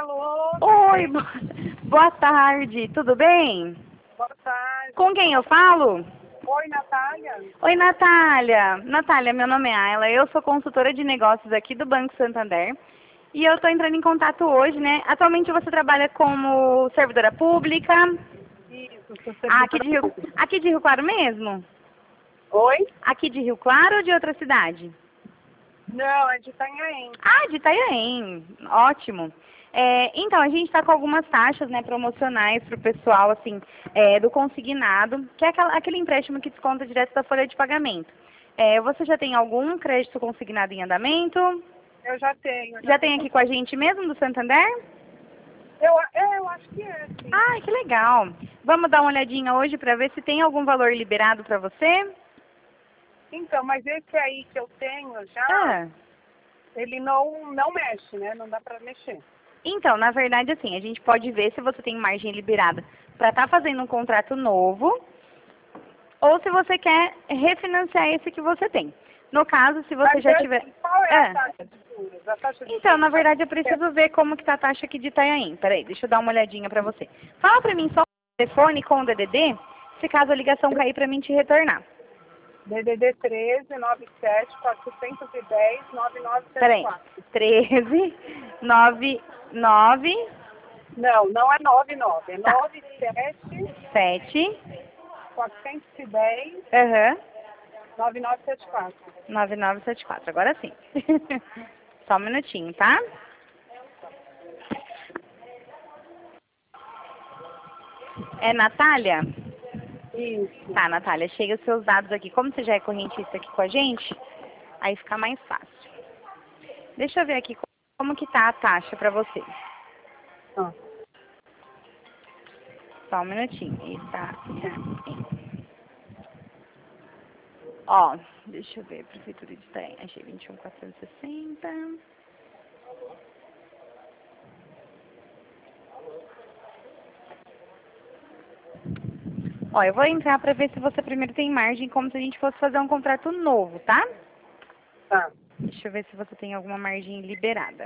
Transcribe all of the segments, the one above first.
Alô? Oi, boa tarde, tudo bem? Boa tarde. Com quem eu falo? Oi, Natália. Oi, Natália. Natália, meu nome é Ayla, eu sou consultora de negócios aqui do Banco Santander. E eu estou entrando em contato hoje, né? Atualmente você trabalha como servidora pública. Isso, sou Aqui de Rio Claro mesmo? Oi? Aqui de Rio Claro ou de outra cidade? Não, é de Itanhaém. Ah, de Itanhaém. Ótimo. Então, a gente está com algumas taxas, né, promocionais para o pessoal, assim, do consignado, que é aquele empréstimo que desconta direto da folha de pagamento. Você já tem algum crédito consignado em andamento? Eu já tenho. Já tem aqui com a gente mesmo, do Santander? Eu acho que é, sim. Ah, que legal. Vamos dar uma olhadinha hoje para ver se tem algum valor liberado para você? Então, mas esse aí que eu tenho já, Ah. ele não mexe, né? Não dá pra mexer. Então, na verdade, assim, a gente pode ver se você tem margem liberada para estar fazendo um contrato novo ou se você quer refinanciar esse que você tem. No caso, se você Mas já tiver... qual é a taxa de juros? A taxa de Então, juros na verdade, eu preciso ver como que tá a taxa aqui de Itanhaém. Peraí, deixa eu dar uma olhadinha para você. Fala para mim só o telefone com o DDD, se caso a ligação cair para mim te retornar. DDD 13 97 410 Peraí, 9974. 13 99 Não é 99, é Tá. 97 7 410 aham, 9974. 9974. Agora sim. Só um minutinho, tá? É Natália? Isso. Tá, Natália, chega os seus dados aqui. Como você já é correntista aqui com a gente, aí fica mais fácil. Deixa eu ver aqui como que tá a taxa pra você. Ah. Só um minutinho. Ó, deixa eu ver. Prefeitura de Itanhaém. Achei 21.460. Ó, eu vou entrar pra ver se você primeiro tem margem, como se a gente fosse fazer um contrato novo, tá? Tá. Deixa eu ver se você tem alguma margem liberada.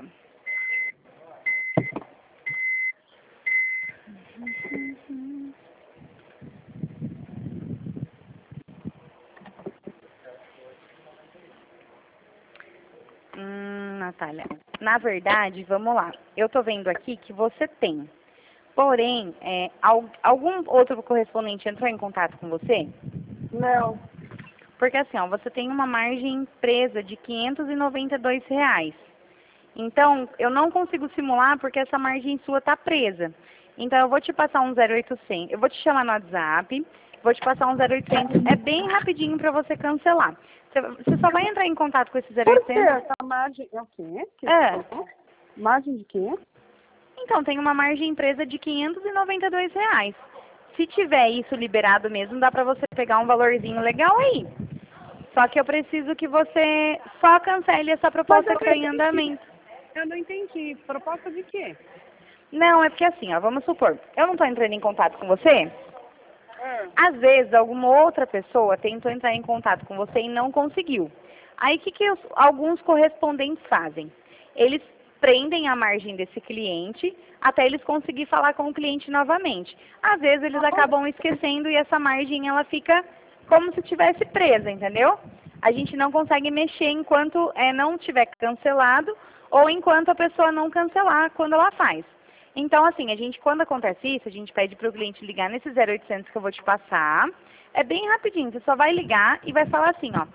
Natália. Na verdade, vamos lá. Eu tô vendo aqui que você tem. Porém, algum outro correspondente entrou em contato com você? Não. Porque assim, ó, você tem uma margem presa de R$ 592. Então, eu não consigo simular porque essa margem sua tá presa. Então, eu vou te passar um 0800. Eu vou te chamar no WhatsApp, vou te passar um 0800. É bem rapidinho para você cancelar. Você só vai entrar em contato com esse Por que 0800. essa margem? É o quê? É. Margem de quê? Então, tem uma margem presa de R$ 592. Se tiver isso liberado mesmo, dá para você pegar um valorzinho legal aí. Só que eu preciso que você só cancele essa proposta que está em andamento. Eu não entendi. Proposta de quê? Não, é porque assim, ó, vamos supor, eu não estou entrando em contato com você. Às vezes, alguma outra pessoa tentou entrar em contato com você e não conseguiu. Aí, o que alguns correspondentes fazem? Eles prendem a margem desse cliente até eles conseguir falar com o cliente novamente. Às vezes, eles acabam esquecendo e essa margem, ela fica como se tivesse presa, entendeu? A gente não consegue mexer enquanto não tiver cancelado ou enquanto a pessoa não cancelar quando ela faz. Então, assim, quando acontece isso, a gente pede para o cliente ligar nesse 0800 que eu vou te passar. É bem rapidinho, você só vai ligar e vai falar assim, ó.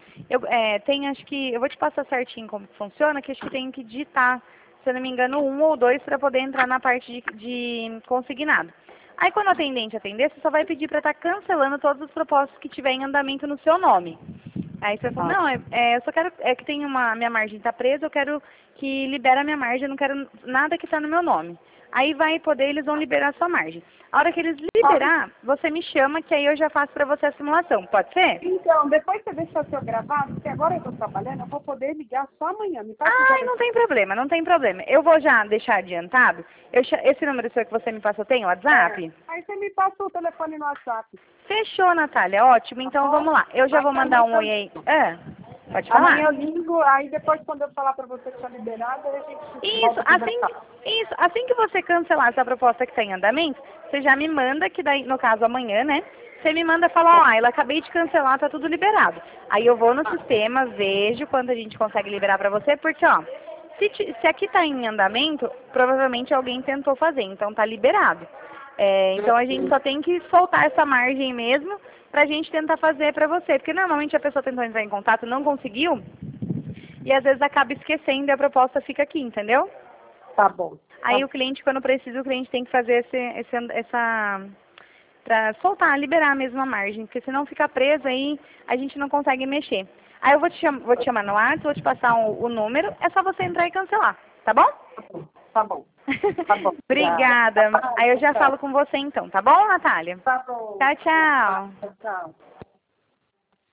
Eu vou te passar certinho como funciona, que acho que tem que digitar, se eu não me engano, 1 ou 2 para poder entrar na parte de consignado. Aí, quando o atendente atender, você só vai pedir para estar cancelando todos os propósitos que tiver em andamento no seu nome. Aí você fala, não, eu só quero, que tem minha margem está presa, eu quero que libere a minha margem, eu não quero nada que está no meu nome. Aí eles vão liberar a sua margem. A hora que eles liberar, você me chama, que aí eu já faço para você a simulação. Pode ser? Então, depois você deixa o seu gravado, porque agora eu estou trabalhando, eu vou poder ligar só amanhã. Me passa Ai, não tem problema, não tem problema. Eu vou já deixar adiantado. Esse número seu que você me passou tem o WhatsApp? Aí você me passa o telefone no WhatsApp. Fechou, Natália. Ótimo. Então vamos lá. Eu já vou mandar um oi aí. Pode falar. Amanhã eu ligo, aí depois quando eu falar para você que está liberado, a gente volta a conversar. Assim que você cancelar essa proposta que está em andamento, você já me manda, que daí, no caso amanhã, né? Você me manda falar, ó, ela acabei de cancelar, tá tudo liberado. Aí eu vou no sistema, vejo quanto a gente consegue liberar para você, porque, ó, se aqui está em andamento, provavelmente alguém tentou fazer, então tá liberado. Então a gente só tem que soltar essa margem mesmo pra gente tentar fazer pra você. Porque normalmente a pessoa tentou entrar em contato, não conseguiu, e às vezes acaba esquecendo e a proposta fica aqui, entendeu? Tá bom. Aí o cliente, quando precisa, o cliente tem que fazer essa pra soltar, liberar mesmo a margem, porque senão fica preso aí, a gente não consegue mexer. Aí eu vou te chamar no WhatsApp, vou te passar o número, é só você entrar e cancelar, tá bom? Tá bom. Tá bom. Obrigada. Aí eu já falo com você então, tá bom, Natália? Tá bom. Tchau, tchau. Tchau.